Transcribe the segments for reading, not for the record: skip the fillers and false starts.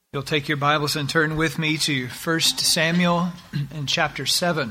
You'll take your Bibles and turn with me to 1 Samuel in chapter 7.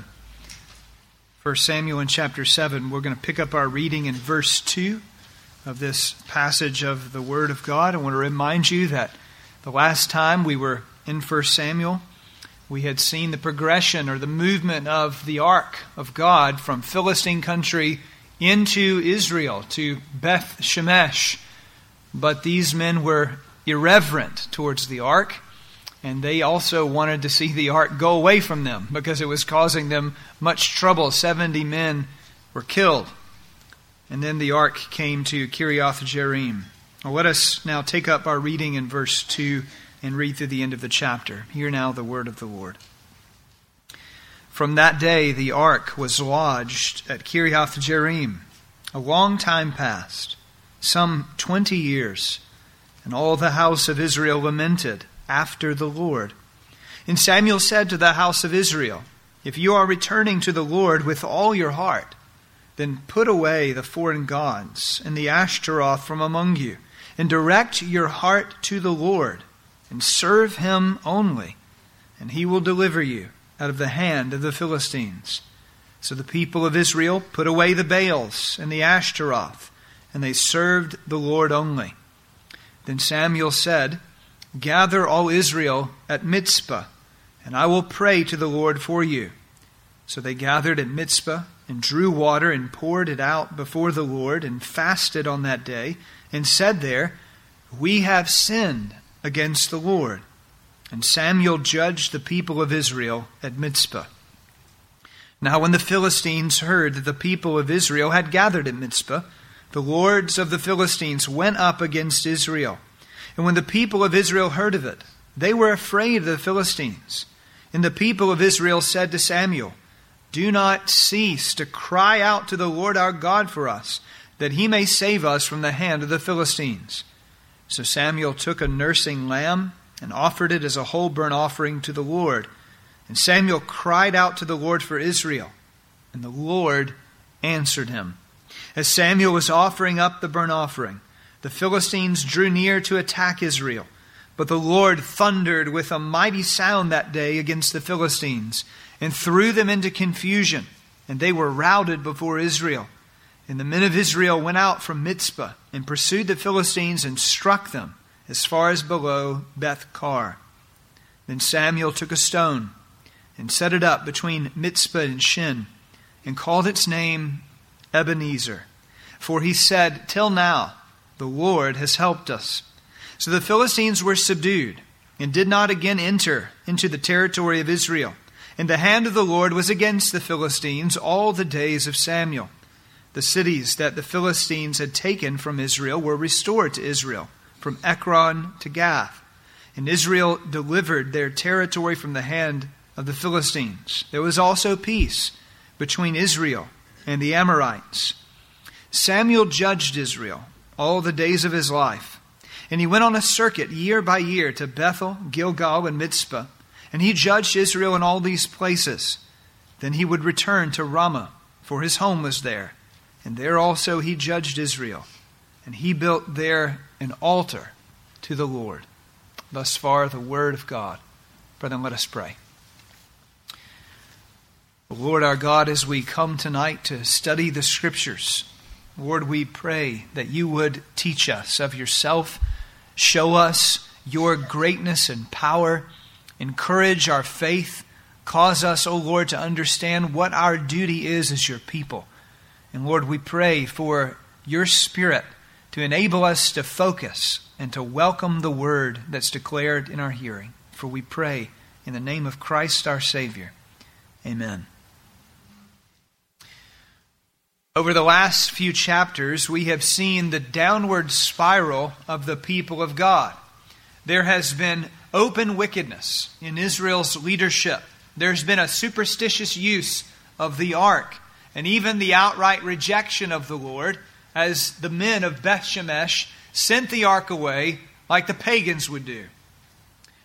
1 Samuel in chapter 7. We're going to pick up our reading in verse 2 of this passage of the Word of God. I want to remind you that the last time we were in 1 Samuel, we had seen the progression or the movement of the Ark of God from Philistine country into Israel, to Beth Shemesh. But these men were irreverent towards the ark, and they also wanted to see the ark go away from them because it was causing them much trouble. 70 men were killed. And then the ark came to Kiriath Jearim. Well, let us now take up our reading in verse 2 and read through the end of the chapter. Hear now the word of the Lord. From that day the ark was lodged at Kiriath Jearim. A long time passed, some 20 years, and all the house of Israel lamented after the Lord. And Samuel said to the house of Israel, "If you are returning to the Lord with all your heart, then put away the foreign gods and the Ashtaroth from among you, and direct your heart to the Lord, and serve him only, and he will deliver you out of the hand of the Philistines." So the people of Israel put away the Baals and the Ashtaroth, and they served the Lord only. Then Samuel said, "Gather all Israel at Mizpah, and I will pray to the Lord for you." So they gathered at Mizpah, and drew water, and poured it out before the Lord, and fasted on that day, and said there, "We have sinned against the Lord." And Samuel judged the people of Israel at Mizpah. Now when the Philistines heard that the people of Israel had gathered at Mizpah, the lords of the Philistines went up against Israel. And when the people of Israel heard of it, they were afraid of the Philistines. And the people of Israel said to Samuel, "Do not cease to cry out to the Lord our God for us, that he may save us from the hand of the Philistines." So Samuel took a nursing lamb and offered it as a whole burnt offering to the Lord. And Samuel cried out to the Lord for Israel, and the Lord answered him. As Samuel was offering up the burnt offering, the Philistines drew near to attack Israel. But the Lord thundered with a mighty sound that day against the Philistines, and threw them into confusion, and they were routed before Israel. And the men of Israel went out from Mizpah, and pursued the Philistines, and struck them as far as below Beth-kar. Then Samuel took a stone, and set it up between Mizpah and Shin, and called its name Ebenezer. For he said, "Till now the Lord has helped us." So the Philistines were subdued, and did not again enter into the territory of Israel. And the hand of the Lord was against the Philistines all the days of Samuel. The cities that the Philistines had taken from Israel were restored to Israel, from Ekron to Gath. And Israel delivered their territory from the hand of the Philistines. There was also peace between Israel and the Amorites. Samuel judged Israel all the days of his life. And he went on a circuit year by year to Bethel, Gilgal, and Mizpah. And he judged Israel in all these places. Then he would return to Ramah, for his home was there. And there also he judged Israel. And he built there an altar to the Lord. Thus far the word of God. Brethren, let us pray. Lord our God, as we come tonight to study the Scriptures, Lord, we pray that you would teach us of yourself, show us your greatness and power, encourage our faith, cause us, O Lord, to understand what our duty is as your people. And Lord, we pray for your Spirit to enable us to focus and to welcome the word that's declared in our hearing. For we pray in the name of Christ our Savior. Amen. Over the last few chapters, we have seen the downward spiral of the people of God. There has been open wickedness in Israel's leadership. There's been a superstitious use of the ark, and even the outright rejection of the Lord, as the men of Beth Shemesh sent the ark away like the pagans would do.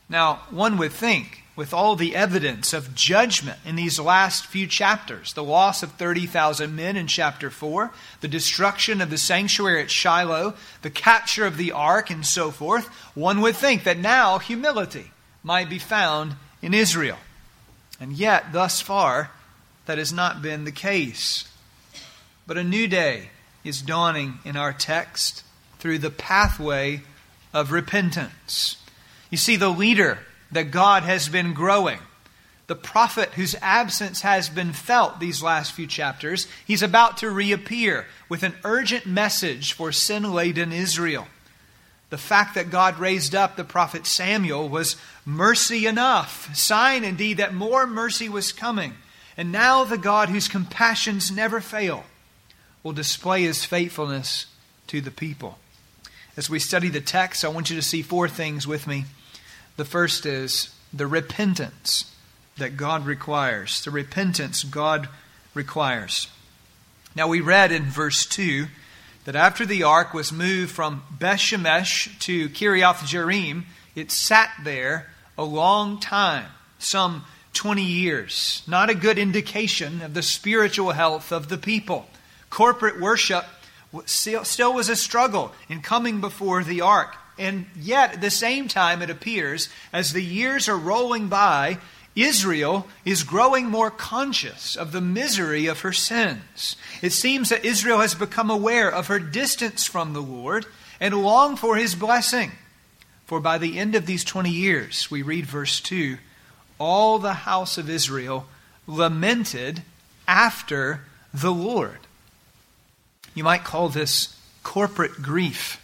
Now, one would think, with all the evidence of judgment in these last few chapters, the loss of 30,000 men in chapter 4, the destruction of the sanctuary at Shiloh, the capture of the ark, and so forth, one would think that now humility might be found in Israel. And yet, thus far, that has not been the case. But a new day is dawning in our text through the pathway of repentance. You see, the leader that God has been growing, the prophet whose absence has been felt these last few chapters, he's about to reappear with an urgent message for sin-laden Israel. The fact that God raised up the prophet Samuel was mercy enough, sign indeed that more mercy was coming. And now the God whose compassions never fail will display His faithfulness to the people. As we study the text, I want you to see four things with me. The first is the repentance that God requires. The repentance God requires. Now we read in verse 2 that after the ark was moved from Beth-Shemesh to Kiriath Jearim, it sat there a long time, some 20 years. Not a good indication of the spiritual health of the people. Corporate worship still was a struggle in coming before the ark. And yet, at the same time, it appears, as the years are rolling by, Israel is growing more conscious of the misery of her sins. It seems that Israel has become aware of her distance from the Lord and long for His blessing. For by the end of these 20 years, we read verse 2, all the house of Israel lamented after the Lord. You might call this corporate grief.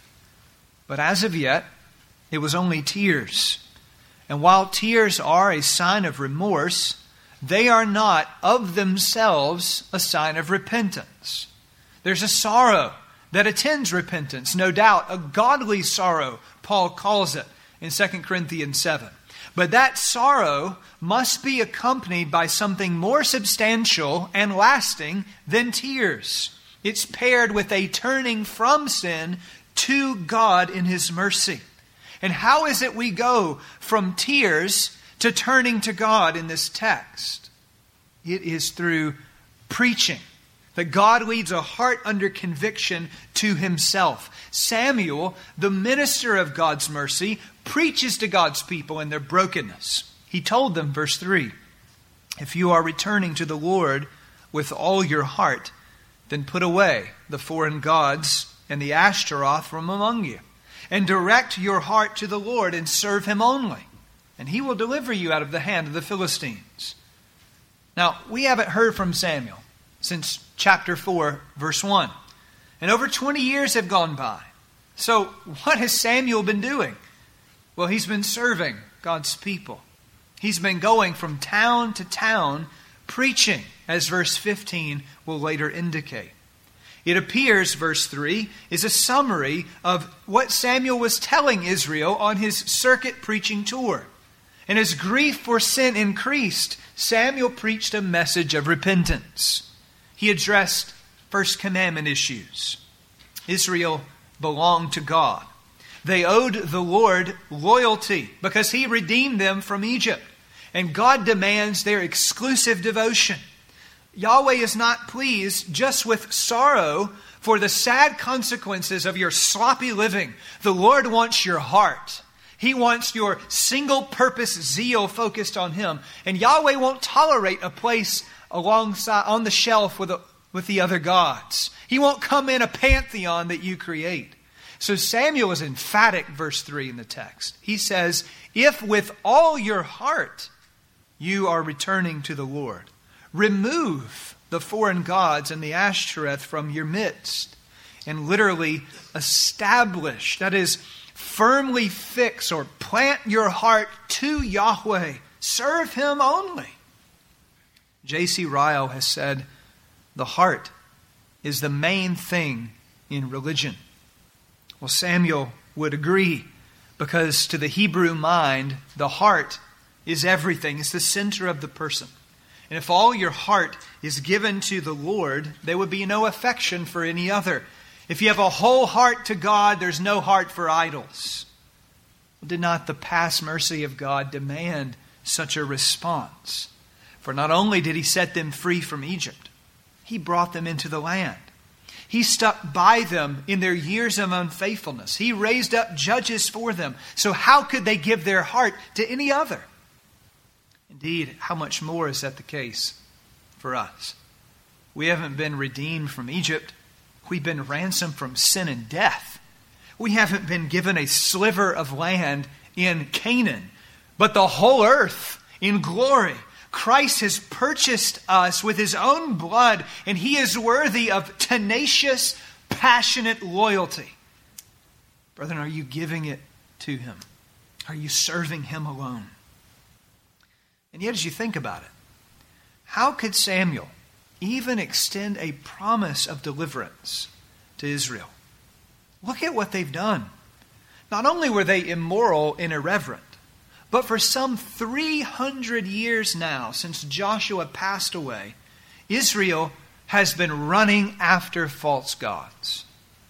But as of yet, it was only tears. And while tears are a sign of remorse, they are not of themselves a sign of repentance. There's a sorrow that attends repentance, no doubt, a godly sorrow, Paul calls it in 2 Corinthians 7. But that sorrow must be accompanied by something more substantial and lasting than tears. It's paired with a turning from sin to God in His mercy. And how is it we go from tears to turning to God in this text? It is through preaching. That God leads a heart under conviction to Himself. Samuel, the minister of God's mercy, preaches to God's people in their brokenness. He told them, verse 3, if you are returning to the Lord with all your heart, then put away the foreign gods and the Ashtaroth from among you, and direct your heart to the Lord and serve Him only, and He will deliver you out of the hand of the Philistines. Now, we haven't heard from Samuel since chapter 4, verse 1. And over 20 years have gone by. So, what has Samuel been doing? Well, he's been serving God's people. He's been going from town to town, preaching, as verse 15 will later indicate. It appears, verse 3, is a summary of what Samuel was telling Israel on his circuit preaching tour. And as grief for sin increased, Samuel preached a message of repentance. He addressed First Commandment issues. Israel belonged to God. They owed the Lord loyalty because He redeemed them from Egypt. And God demands their exclusive devotion. Yahweh is not pleased just with sorrow for the sad consequences of your sloppy living. The Lord wants your heart. He wants your single-purpose zeal focused on Him. And Yahweh won't tolerate a place alongside on the shelf with the other gods. He won't come in a pantheon that you create. So Samuel is emphatic, verse 3 in the text. He says, if with all your heart you are returning to the Lord, remove the foreign gods and the Ashtoreth from your midst, and literally establish, that is, firmly fix or plant your heart to Yahweh. Serve Him only. J.C. Ryle has said, the heart is the main thing in religion. Well, Samuel would agree, because to the Hebrew mind, the heart is everything. It's the center of the person. And if all your heart is given to the Lord, there would be no affection for any other. If you have a whole heart to God, there's no heart for idols. did not the past mercy of God demand such a response? For not only did he set them free from Egypt, he brought them into the land. He stuck by them in their years of unfaithfulness. He raised up judges for them. So how could they give their heart to any other? Indeed, how much more is that the case for us? We haven't been redeemed from Egypt. We've been ransomed from sin and death. We haven't been given a sliver of land in Canaan, but the whole earth in glory. Christ has purchased us with his own blood, and he is worthy of tenacious, passionate loyalty. Brethren, are you giving it to him? Are you serving him alone? And yet, as you think about it, how could Samuel even extend a promise of deliverance to Israel? Look at what they've done. Not only were they immoral and irreverent, but for some 300 years now, since Joshua passed away, Israel has been running after false gods.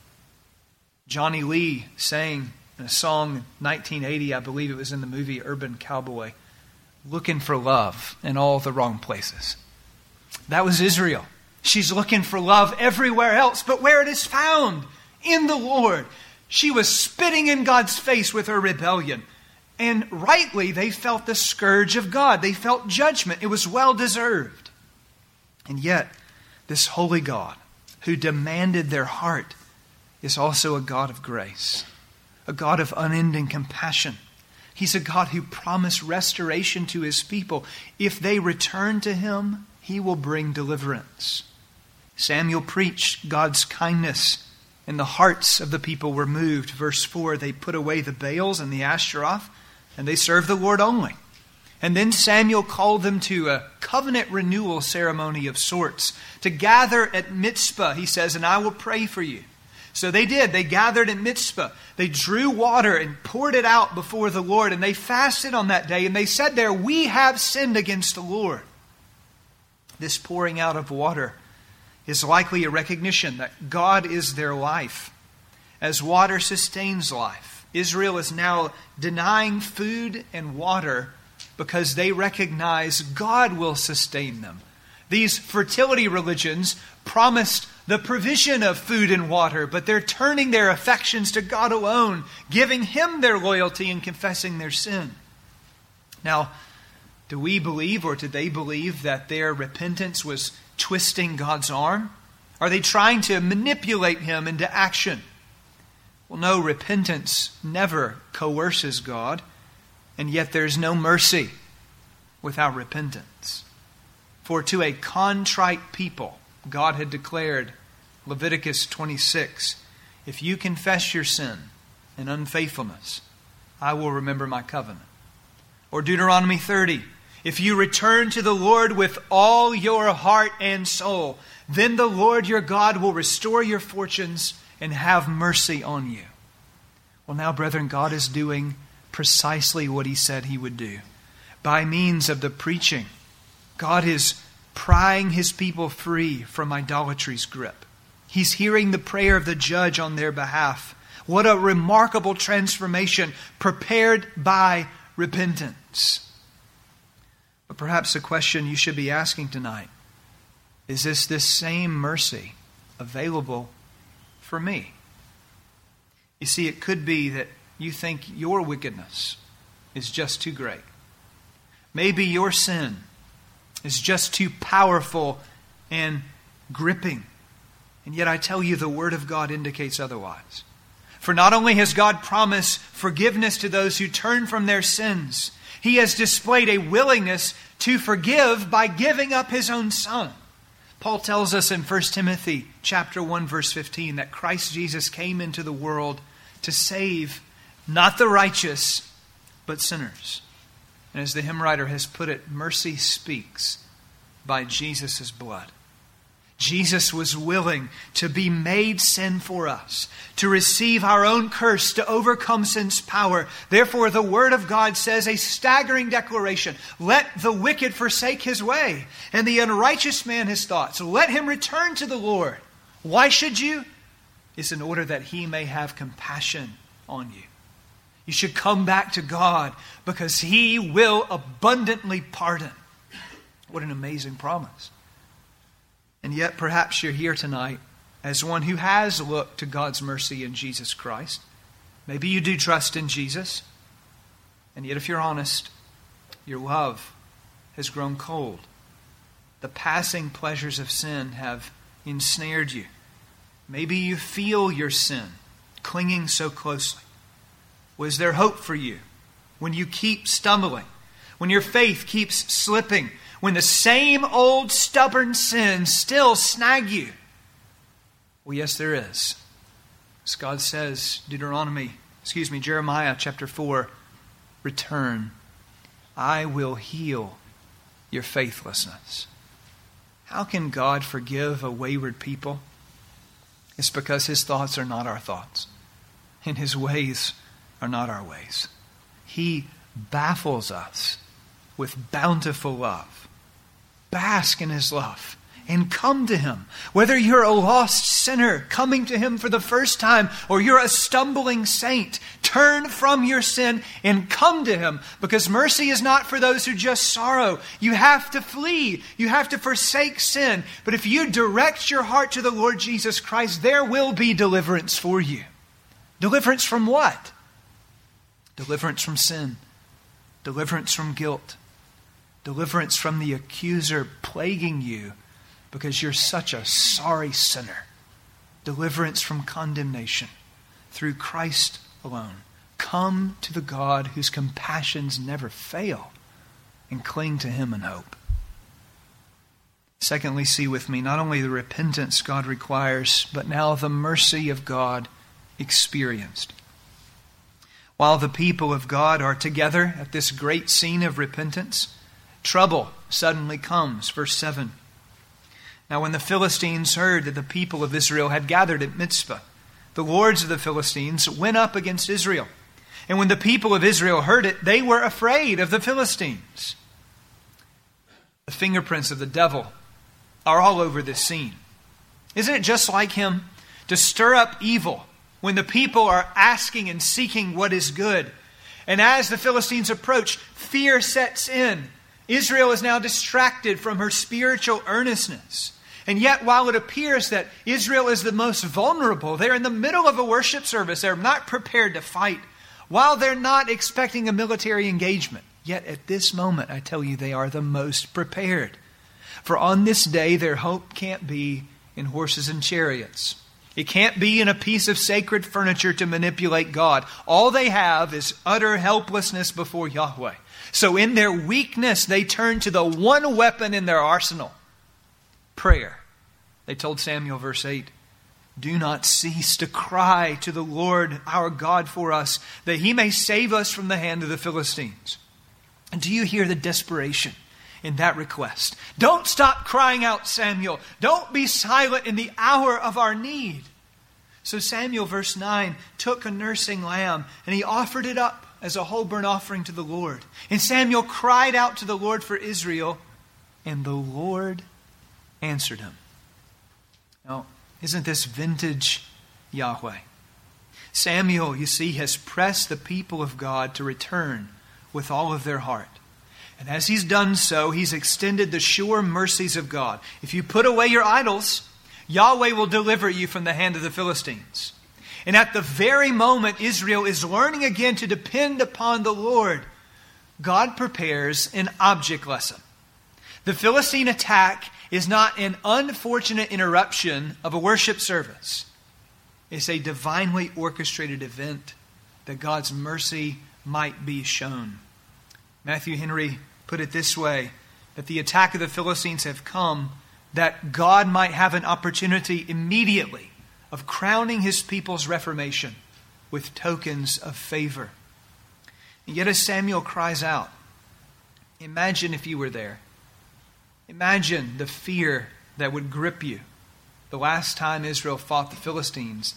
Johnny Lee sang in a song in 1980, I believe it was in the movie Urban Cowboy, looking for love in all the wrong places. That was Israel. She's looking for love everywhere else, but where it is found, in the Lord. She was spitting in God's face with her rebellion. And rightly, they felt the scourge of God. They felt judgment. It was well deserved. And yet, this holy God who demanded their heart is also a God of grace, a God of unending compassion. He's a God who promised restoration to his people. If they return to him, he will bring deliverance. Samuel preached God's kindness, and the hearts of the people were moved. Verse 4, they put away the Baals and the Ashtaroth, and they served the Lord only. And then Samuel called them to a covenant renewal ceremony of sorts, to gather at Mizpah, he says, and I will pray for you. So they did. They gathered at Mizpah. They drew water and poured it out before the Lord, and they fasted on that day, and they said there, we have sinned against the Lord. This pouring out of water is likely a recognition that God is their life. As water sustains life, Israel is now denying food and water because they recognize God will sustain them. These fertility religions promised the provision of food and water, but they're turning their affections to God alone, giving him their loyalty and confessing their sin. Now, do we believe, or did they believe, that their repentance was twisting God's arm? Are they trying to manipulate him into action? Well, no, repentance never coerces God, and yet there's no mercy without repentance. For to a contrite people, God had declared, Leviticus 26, if you confess your sin and unfaithfulness, I will remember my covenant. Or Deuteronomy 30, if you return to the Lord with all your heart and soul, then the Lord your God will restore your fortunes and have mercy on you. Well, now, brethren, God is doing precisely what he said he would do. By means of the preaching, God is prying his people free from idolatry's grip. He's hearing the prayer of the judge on their behalf. What a remarkable transformation prepared by repentance. But perhaps the question you should be asking tonight is this same mercy available for me? You see, it could be that you think your wickedness is just too great. Maybe your sin is just too powerful and gripping. And yet I tell you, the Word of God indicates otherwise. For not only has God promised forgiveness to those who turn from their sins, he has displayed a willingness to forgive by giving up his own Son. Paul tells us in 1 Timothy chapter 1, verse 15, that Christ Jesus came into the world to save not the righteous, but sinners. And as the hymn writer has put it, mercy speaks by Jesus' blood. Jesus was willing to be made sin for us, to receive our own curse, to overcome sin's power. Therefore, the Word of God says a staggering declaration: let the wicked forsake his way, and the unrighteous man his thoughts. Let him return to the Lord. Why should you? It's in order that he may have compassion on you. You should come back to God because He will abundantly pardon. What an amazing promise. And yet perhaps you're here tonight as one who has looked to God's mercy in Jesus Christ. Maybe you do trust in Jesus. And yet if you're honest, your love has grown cold. The passing pleasures of sin have ensnared you. Maybe you feel your sin clinging so closely. Was there hope for you when you keep stumbling? When your faith keeps slipping? When the same old stubborn sins still snag you? Well, yes, there is. As God says, Jeremiah chapter 4, return. I will heal your faithlessness. How can God forgive a wayward people? It's because His thoughts are not our thoughts, and His ways are not our ways. He baffles us with bountiful love. Bask in His love and come to Him. Whether you're a lost sinner coming to Him for the first time or you're a stumbling saint, turn from your sin and come to Him, because mercy is not for those who just sorrow. You have to flee. You have to forsake sin. But if you direct your heart to the Lord Jesus Christ, there will be deliverance for you. Deliverance from what? Deliverance from sin. Deliverance from guilt. Deliverance from the accuser plaguing you because you're such a sorry sinner. Deliverance from condemnation through Christ alone. Come to the God whose compassions never fail and cling to Him in hope. Secondly, see with me not only the repentance God requires, but now the mercy of God experienced. While the people of God are together at this great scene of repentance, trouble suddenly comes. Verse 7. Now when the Philistines heard that the people of Israel had gathered at Mizpah, the lords of the Philistines went up against Israel. And when the people of Israel heard it, they were afraid of the Philistines. The fingerprints of the devil are all over this scene. Isn't it just like him to stir up evil when the people are asking and seeking what is good? And as the Philistines approach, fear sets in. Israel is now distracted from her spiritual earnestness. And yet, while it appears that Israel is the most vulnerable, they're in the middle of a worship service. They're not prepared to fight. While they're not expecting a military engagement, yet at this moment, I tell you, they are the most prepared. For on this day, their hope can't be in horses and chariots. It can't be in a piece of sacred furniture to manipulate God. All they have is utter helplessness before Yahweh. So in their weakness, they turn to the one weapon in their arsenal, prayer. They told Samuel, verse 8, do not cease to cry to the Lord our God for us, that He may save us from the hand of the Philistines. And do you hear the desperation in that request? Don't stop crying out, Samuel. Don't be silent in the hour of our need. So Samuel, verse 9, took a nursing lamb and he offered it up as a whole burnt offering to the Lord. And Samuel cried out to the Lord for Israel, and the Lord answered him. Now, isn't this vintage Yahweh? Samuel, you see, has pressed the people of God to return with all of their heart. And as he's done so, he's extended the sure mercies of God. If you put away your idols, Yahweh will deliver you from the hand of the Philistines. And at the very moment Israel is learning again to depend upon the Lord, God prepares an object lesson. The Philistine attack is not an unfortunate interruption of a worship service. It's a divinely orchestrated event that God's mercy might be shown. Matthew Henry put it this way, that the attack of the Philistines have come that God might have an opportunity immediately of crowning His people's reformation with tokens of favor. And yet as Samuel cries out, imagine if you were there. Imagine the fear that would grip you. The last time Israel fought the Philistines,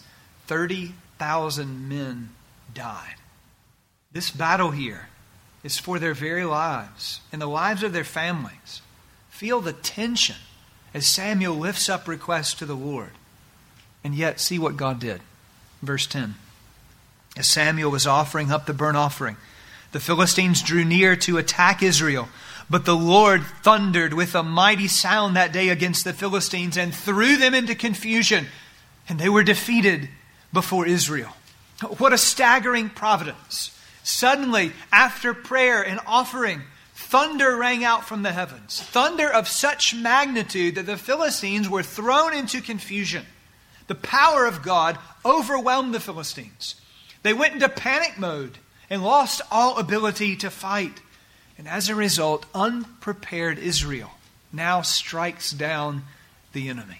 30,000 men died. This battle here is for their very lives and the lives of their families. Feel the tension as Samuel lifts up requests to the Lord. And yet, see what God did. Verse 10. As Samuel was offering up the burnt offering, the Philistines drew near to attack Israel. But the Lord thundered with a mighty sound that day against the Philistines and threw them into confusion, and they were defeated before Israel. What a staggering providence. Suddenly, after prayer and offering, thunder rang out from the heavens. Thunder of such magnitude that the Philistines were thrown into confusion. The power of God overwhelmed the Philistines. They went into panic mode and lost all ability to fight. And as a result, unprepared Israel now strikes down the enemy.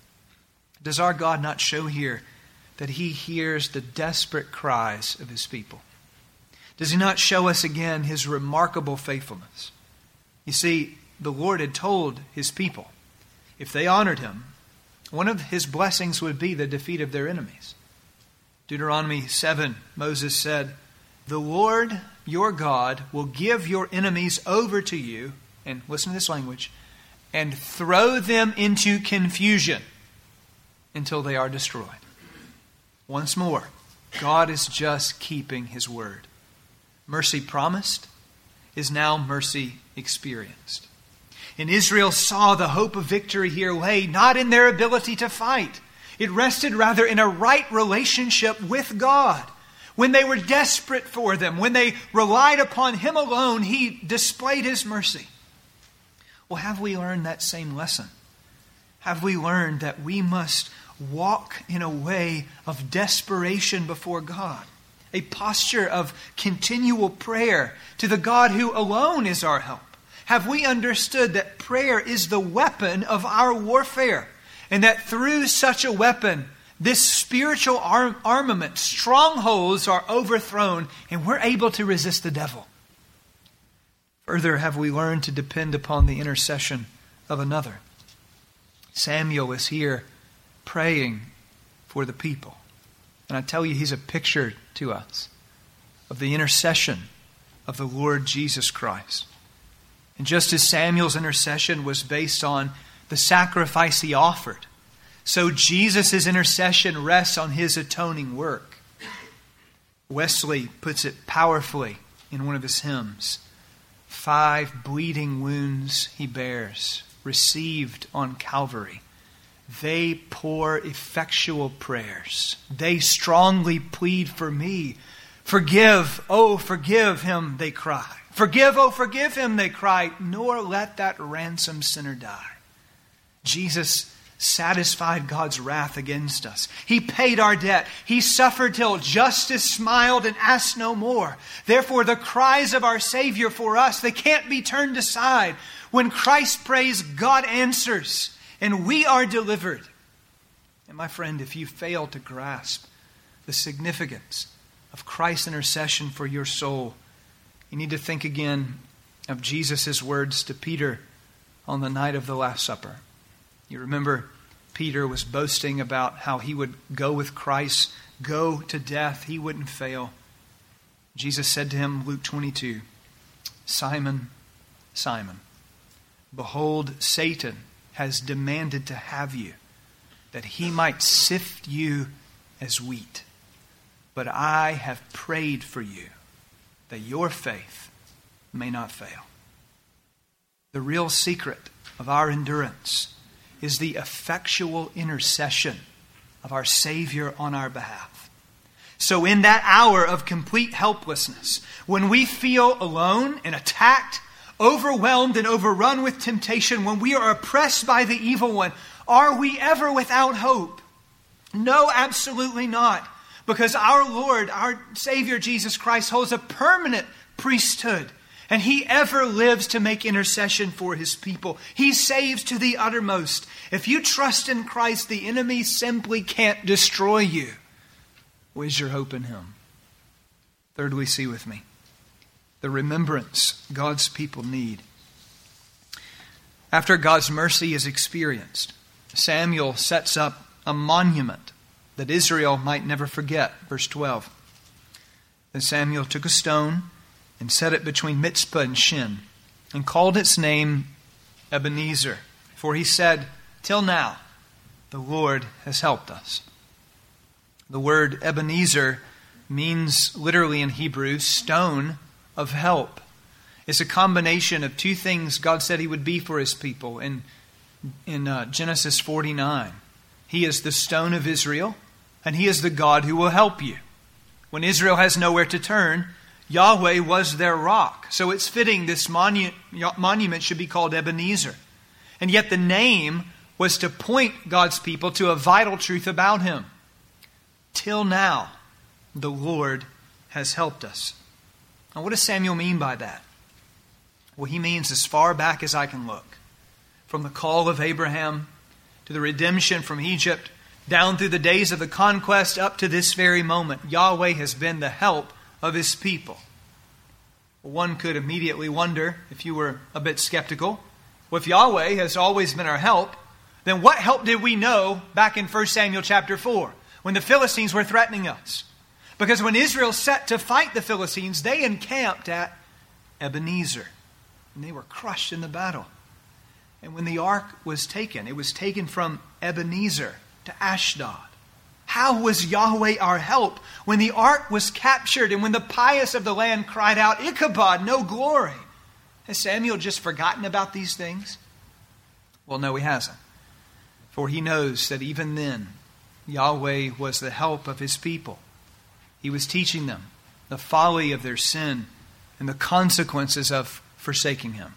Does our God not show here that He hears the desperate cries of His people? Does He not show us again His remarkable faithfulness? You see, the Lord had told His people, if they honored Him, one of His blessings would be the defeat of their enemies. Deuteronomy 7, Moses said, "The Lord your God will give your enemies over to you," and listen to this language, "and throw them into confusion until they are destroyed." Once more, God is just keeping His word. Mercy promised is now mercy experienced. And Israel saw the hope of victory here lay not in their ability to fight. It rested rather in a right relationship with God. When they were desperate for them, when they relied upon Him alone, He displayed His mercy. Well, have we learned that same lesson? Have we learned that we must walk in a way of desperation before God? A posture of continual prayer to the God who alone is our help? Have we understood that prayer is the weapon of our warfare? And that through such a weapon, this spiritual armament, strongholds are overthrown and we're able to resist the devil. Further, have we learned to depend upon the intercession of another? Samuel is here praying for the people. And I tell you, he's a picture to us of the intercession of the Lord Jesus Christ. And just as Samuel's intercession was based on the sacrifice he offered, so Jesus' intercession rests on His atoning work. Wesley puts it powerfully in one of his hymns. 5 bleeding wounds He bears, received on Calvary. They pour effectual prayers. They strongly plead for me. Forgive, oh forgive him, they cry. Forgive, oh forgive him, they cry. Nor let that ransomed sinner die. Jesus satisfied God's wrath against us. He paid our debt. He suffered till justice smiled and asked no more. Therefore, the cries of our Savior for us, they can't be turned aside. When Christ prays, God answers, and we are delivered. And my friend, if you fail to grasp the significance of Christ's intercession for your soul, you need to think again of Jesus' words to Peter on the night of the Last Supper. You remember Peter was boasting about how he would go with Christ, go to death. He wouldn't fail. Jesus said to him, Luke 22, "Simon, Simon, behold, Satan has demanded to have you, that he might sift you as wheat. But I have prayed for you, that your faith may not fail." The real secret of our endurance is the effectual intercession of our Savior on our behalf. So in that hour of complete helplessness, when we feel alone and attacked, overwhelmed and overrun with temptation, when we are oppressed by the evil one, are we ever without hope? No, absolutely not. Because our Lord, our Savior Jesus Christ, holds a permanent priesthood. And He ever lives to make intercession for His people. He saves to the uttermost. If you trust in Christ, the enemy simply can't destroy you. Where's your hope in Him? Thirdly, see with me the remembrance God's people need. After God's mercy is experienced, Samuel sets up a monument that Israel might never forget. Verse 12. Then Samuel took a stone and set it between Mizpah and Shin, and called its name Ebenezer. For he said, "Till now, the Lord has helped us." The word Ebenezer means literally in Hebrew, stone of help. It's a combination of two things God said He would be for His people in Genesis 49. He is the stone of Israel, and He is the God who will help you. When Israel has nowhere to turn, Yahweh was their rock. So it's fitting this monument should be called Ebenezer. And yet the name was to point God's people to a vital truth about Him. Till now, the Lord has helped us. Now, what does Samuel mean by that? Well, he means as far back as I can look. From the call of Abraham to the redemption from Egypt, down through the days of the conquest up to this very moment, Yahweh has been the help of His people. One could immediately wonder, if you were a bit skeptical, well, if Yahweh has always been our help, then what help did we know back in 1 Samuel chapter 4 when the Philistines were threatening us? Because when Israel set to fight the Philistines, they encamped at Ebenezer, and they were crushed in the battle. And when the ark was taken, it was taken from Ebenezer to Ashdod. How was Yahweh our help when the ark was captured and when the pious of the land cried out, Ichabod, no glory? Has Samuel just forgotten about these things? Well, no, he hasn't. For he knows that even then, Yahweh was the help of His people. He was teaching them the folly of their sin and the consequences of forsaking Him.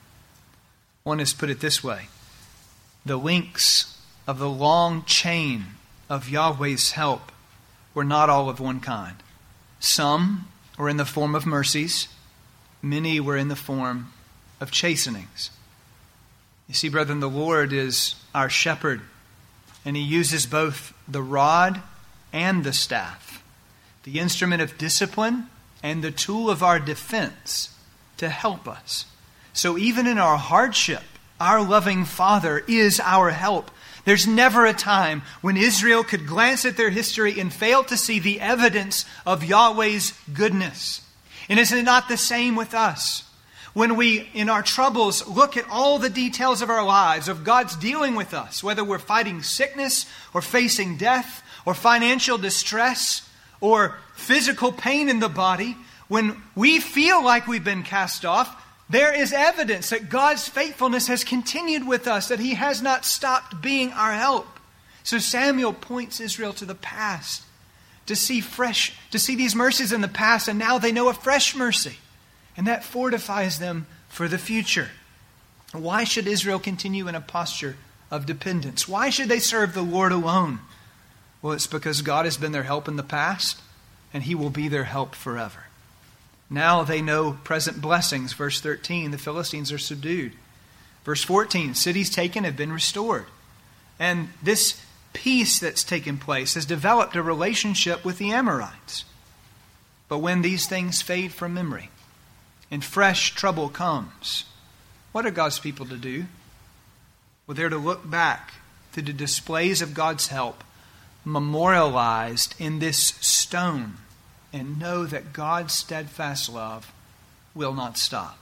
One has put it this way: the links of the long chain of Yahweh's help were not all of one kind. Some were in the form of mercies. Many were in the form of chastenings. You see, brethren, the Lord is our shepherd, and He uses both the rod and the staff, the instrument of discipline and the tool of our defense, to help us. So even in our hardship, our loving Father is our help. There's never a time when Israel could glance at their history and fail to see the evidence of Yahweh's goodness. And is it not the same with us? When we, in our troubles, look at all the details of our lives, of God's dealing with us, whether we're fighting sickness or facing death or financial distress or physical pain in the body, when we feel like we've been cast off, there is evidence that God's faithfulness has continued with us, that He has not stopped being our help. So Samuel points Israel to the past to see these mercies in the past, and now they know a fresh mercy. And that fortifies them for the future. Why should Israel continue in a posture of dependence? Why should they serve the Lord alone? Well, it's because God has been their help in the past, and He will be their help forever. Now they know present blessings. Verse 13, the Philistines are subdued. Verse 14, cities taken have been restored. And this peace that's taken place has developed a relationship with the Amorites. But when these things fade from memory and fresh trouble comes, what are God's people to do? Well, they're to look back to the displays of God's help memorialized in this stone, and know that God's steadfast love will not stop.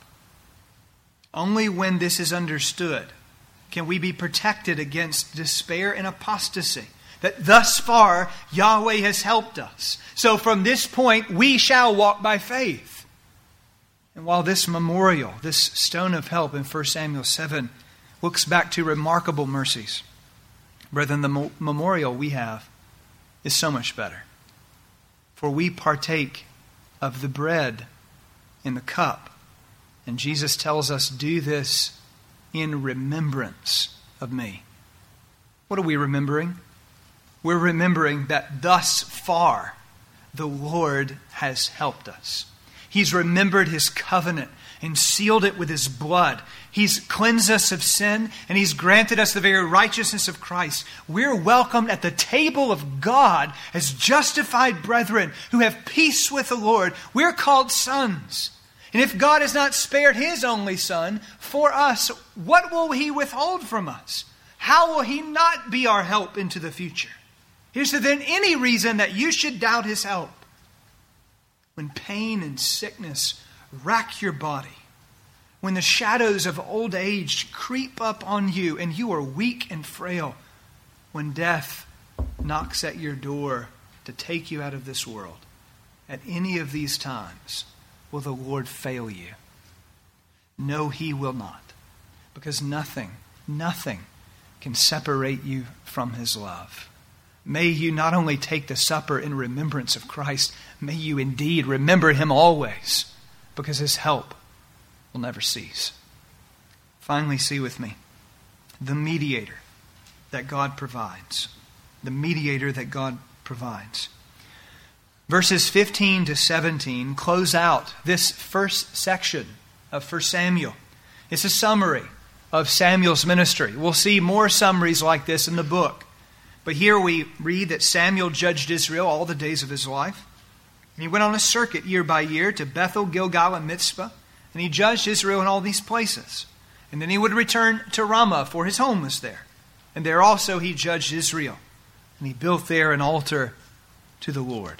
Only when this is understood can we be protected against despair and apostasy. That thus far Yahweh has helped us. So from this point we shall walk by faith. And while this memorial, this stone of help in 1 Samuel 7 looks back to remarkable mercies, brethren, the memorial we have is so much better. For we partake of the bread in the cup. And Jesus tells us, do this in remembrance of me. What are we remembering? We're remembering that thus far the Lord has helped us. He's remembered His covenant and sealed it with His blood. He's cleansed us of sin, and He's granted us the very righteousness of Christ. We're welcomed at the table of God as justified brethren who have peace with the Lord. We're called sons. And if God has not spared His only Son for us, what will He withhold from us? How will He not be our help into the future? Is there then any reason that you should doubt His help? When pain and sickness rack your body, when the shadows of old age creep up on you and you are weak and frail, when death knocks at your door to take you out of this world, at any of these times will the Lord fail you. No, He will not. Because nothing can separate you from His love. May you not only take the supper in remembrance of Christ, may you indeed remember Him always, because His help will never cease. Finally, see with me the mediator that God provides. The mediator that God provides. Verses 15 to 17 close out this first section of 1 Samuel. It's a summary of Samuel's ministry. We'll see more summaries like this in the book. But here we read that Samuel judged Israel all the days of his life. And he went on a circuit year by year to Bethel, Gilgal, and Mizpah. And he judged Israel in all these places. And then he would return to Ramah, for his home was there. And there also he judged Israel. And he built there an altar to the Lord.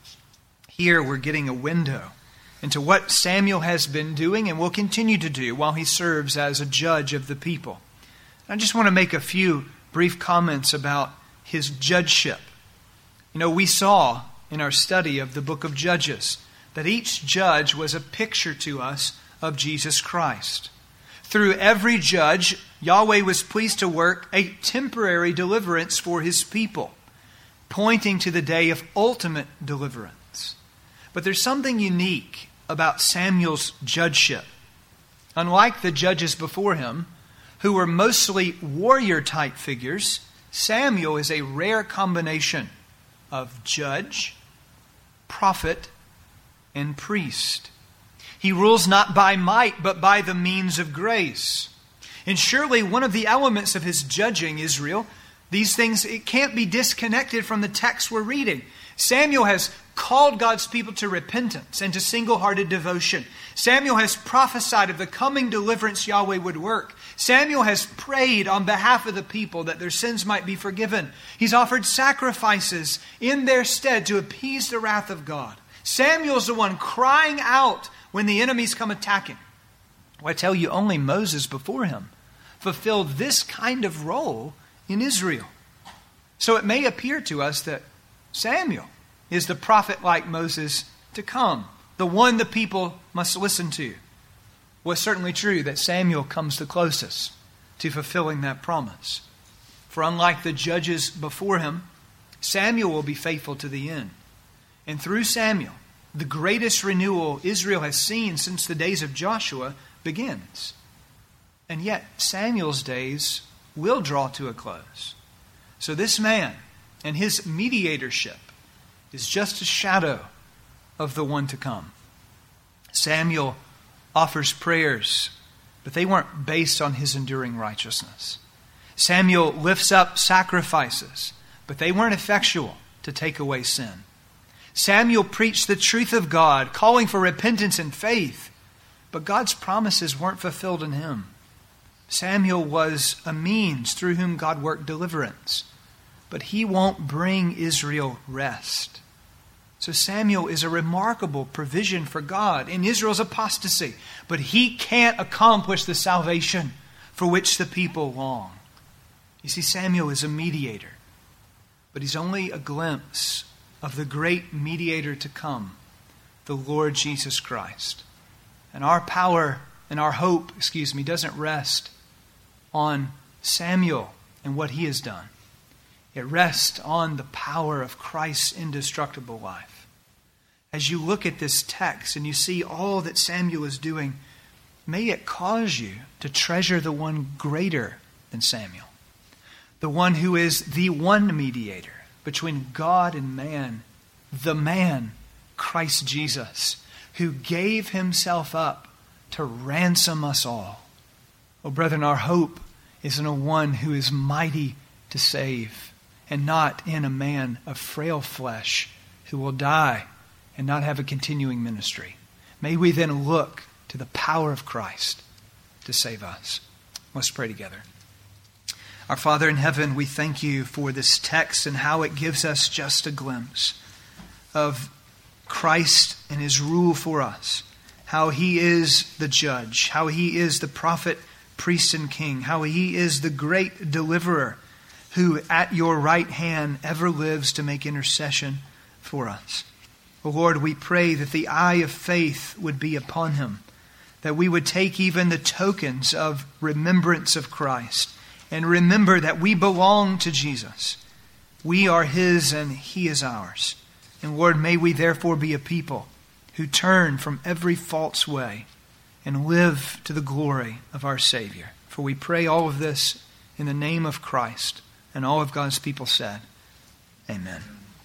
Here we're getting a window into what Samuel has been doing and will continue to do while he serves as a judge of the people. I just want to make a few brief comments about his judgeship. You know, we saw in our study of the book of Judges that each judge was a picture to us of Jesus Christ. Through every judge, Yahweh was pleased to work a temporary deliverance for His people, pointing to the day of ultimate deliverance. But there's something unique about Samuel's judgeship. Unlike the judges before him, who were mostly warrior-type figures, Samuel is a rare combination of judge, prophet, and priest. He rules not by might, but by the means of grace. And surely one of the elements of his judging Israel, these things, it can't be disconnected from the text we're reading. Samuel has called God's people to repentance and to single-hearted devotion. Samuel has prophesied of the coming deliverance Yahweh would work. Samuel has prayed on behalf of the people that their sins might be forgiven. He's offered sacrifices in their stead to appease the wrath of God. Samuel's the one crying out when the enemies come attacking. Well, I tell you, only Moses before him fulfilled this kind of role in Israel. So it may appear to us that Samuel is the prophet like Moses to come, the one the people must listen to. Well, it's certainly true that Samuel comes the closest to fulfilling that promise. For unlike the judges before him, Samuel will be faithful to the end. And through Samuel, the greatest renewal Israel has seen since the days of Joshua begins. And yet, Samuel's days will draw to a close. So this man and his mediatorship is just a shadow of the one to come. Samuel offers prayers, but they weren't based on his enduring righteousness. Samuel lifts up sacrifices, but they weren't effectual to take away sin. Samuel preached the truth of God, calling for repentance and faith, but God's promises weren't fulfilled in him. Samuel was a means through whom God worked deliverance, but he won't bring Israel rest. So Samuel is a remarkable provision for God in Israel's apostasy, but he can't accomplish the salvation for which the people long. You see, Samuel is a mediator, but he's only a glimpse of the great mediator to come, the Lord Jesus Christ. And our power and our hope, doesn't rest on Samuel and what he has done. It rests on the power of Christ's indestructible life. As you look at this text and you see all that Samuel is doing, may it cause you to treasure the one greater than Samuel, the one who is the one mediator between God and man, the man, Christ Jesus, who gave himself up to ransom us all. Oh, brethren, our hope is in a one who is mighty to save, and not in a man of frail flesh who will die and not have a continuing ministry. May we then look to the power of Christ to save us. Let's pray together. Our Father in heaven, we thank you for this text and how it gives us just a glimpse of Christ and his rule for us, how he is the judge, how he is the prophet, priest, and king, how he is the great deliverer who at your right hand ever lives to make intercession for us. O Lord, we pray that the eye of faith would be upon him, that we would take even the tokens of remembrance of Christ and remember that we belong to Jesus. We are his and he is ours. And Lord, may we therefore be a people who turn from every false way and live to the glory of our Savior. For we pray all of this in the name of Christ. And all of God's people said, Amen.